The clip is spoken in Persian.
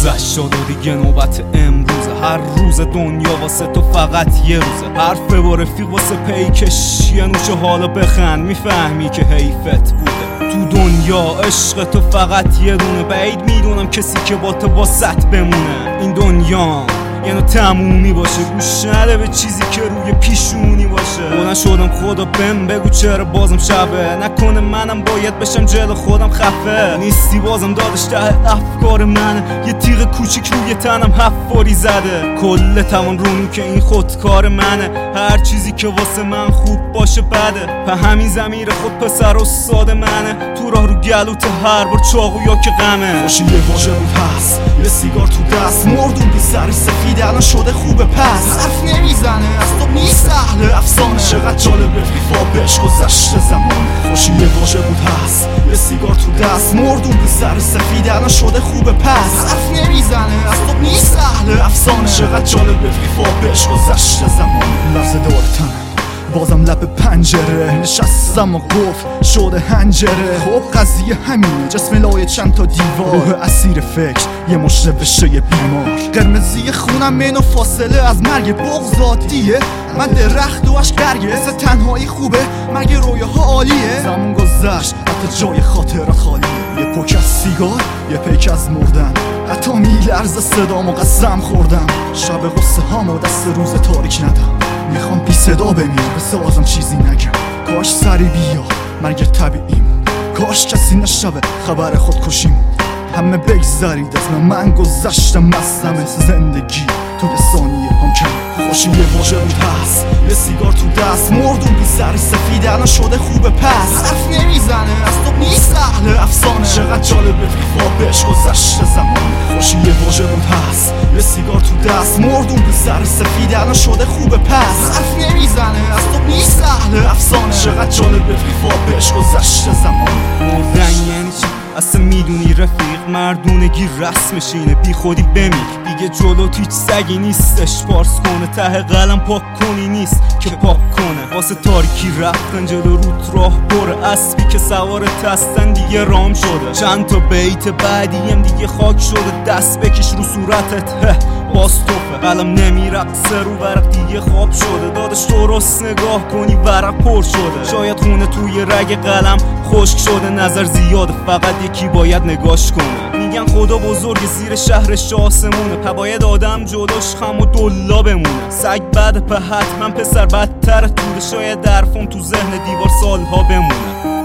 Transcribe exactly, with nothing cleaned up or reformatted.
گذشت شد و دیگه نوبت امروزه. هر روز دنیا واسه تو فقط یه روزه. حرف با رفیق واسه پیکش یه نوشه حالا بخند، میفهمی که حیفت بوده. تو دنیا عشق تو فقط یه دونه، بعید میدونم کسی که با تو واسط بمونه. این دنیا یعنی تمومی باشه، گوش نده به چیزی که روی پیشونی باشه. بلند شدم خدا بهم بگو چرا بازم شبه، نکنه منم باید بشم جلو خودم خفه. نیستی بازم دادش ته افکار منه، یه تیغ کوچیک روی تنم حفاری زده. کل توان رونو که این خودکار منه، هر چیزی که واسه من خوب باشه بده. په همین ضمیر خود پسر استاد منه، تو راه رو گلوت هر بار چاقو یا که غمه. خوشی یه واژه بود هست، یه سیگار تو دست، مردون بی سری سفید الان شده خوبه پس. حرف نمیزنه از تو نیست اهل افسانه، چقدر جالبه فیفا بهش گذشته زمانه. خوشی یه واژه بود هست، یه سیگار تو دست، مردون بی سری سفید الان شده خوبه پس. حرف نمیزنه از تو نیست اهل افسانه، چقدر جالبه فیفا بهش گذشته زمانه. لحظه دور تنم بازم لب پنجره نشستم و گفت شده هنجره. خب قضیه همینه، جسم لای چند تا دیوار، روح اسیر فکر یه مش نوشته بیمار. قرمزی خونم منو فاصله از مرگ بغض عادیه. من درخت و عشق برگه، مثل تنهایی خوبه مگه رویاها عالیه. زمان گذشت حتی جای خاطرات خالیه، یه پک از سیگار یه پیک از مردن. حتی میلرزه صدام و قسم خوردم، شب غصه هامو دست روز تاریک ندم. میخوام بی صدا بمیرم بسازم چیزی نگم، کاش سری بیا مرگ طبیعیمون، کاش کسی نشوه خبر خودکشیمون. همه بگذارید از من، من گذشتم از همه زندگی تو یه ثانیه هم کم. خوشی یه واژه بود هست، یه سیگار تو دست، مردون بی سری سفید الان شده خوبه پس. حرف نمیزنه از تو نیست اهل افسانه، چقدر جالبه فیفا بهش گذشته زمانه. خوشی یه واژه بود هست، یه سیگار تو دست، مردون بی سری سفید الان شده خوبه پس. حرف نمیزنه از تو نیست اهل افسانه، چقدر جالبه فیفا بهش گذشته زمانه. مردن یعنی چی؟ اصلا میدونی رفیق، مردونگی رسمش اینه، بی خودی بمیر دیگه جلو هیچ سگی نیستش. پارس کنه ته قلم پاک کنی نیست که پاک کنه. واسه تاریکی رفتن جلو روت راه بره، اسبی که سوارت هستن دیگه رام شده. چند تا بیت بعدیم دیگه خاک شده، دست بکش رو صورتت باز توفه. قلم نمیرقصه رو ورق دیگه خواب شده، دادش درست نگاه کنی ورق پر شده. شاید خونه توی رگ قلم خشک شده، نظر زیاده فقط یکی باید نگاش کنه. میگن خدا بزرگ زیر شهرش آسمونه، پا باید آدم جداش خم و دلا بمونه. سگ بعد په حتما پسر بدتر توده، شاید درفم تو ذهن دیوار سالها بمونه.